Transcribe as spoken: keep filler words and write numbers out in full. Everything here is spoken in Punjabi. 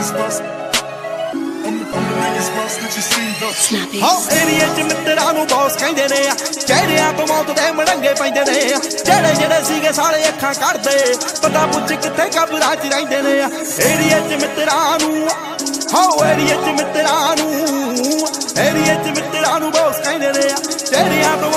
ਏਰੀਏ ਚ ਮਿੱਤਰਾਂ ਨੂੰ ਬੌਸ ਕਹਿੰਦੇ ਨੇ ਆ, ਚਿਹਰਿਆਂ ਤੋਂ ਮੌਤ ਦੇ ਮੜੰਗੇ ਪੈਂਦੇ ਨੇ ਆ, ਜਿਹੜੇ ਜਿਹੜੇ ਸੀਗੇ ਸਾਲੇ ਅੱਖਾਂ ਕੱਢਦੇ, ਪਤਾ ਪੁੱਛ ਕਿੱਥੇ ਕਬਰਾਂ ਚ ਰਹਿੰਦੇ ਨੇ ਆ। ਏਰੀਏ ਚ ਮਿੱਤਰਾਂ ਨੂੰ ਹੋ ਏਰੀਏ ਚ ਮਿੱਤਰਾਂ ਨੂੰ ਏਰੀਏ ਚ ਮਿੱਤਰਾਂ ਨੂੰ ਬੌਸ ਕਹਿੰਦੇ ਨੇ ਆ, ਚਿਹਰਿਆਂ ਤੋਂ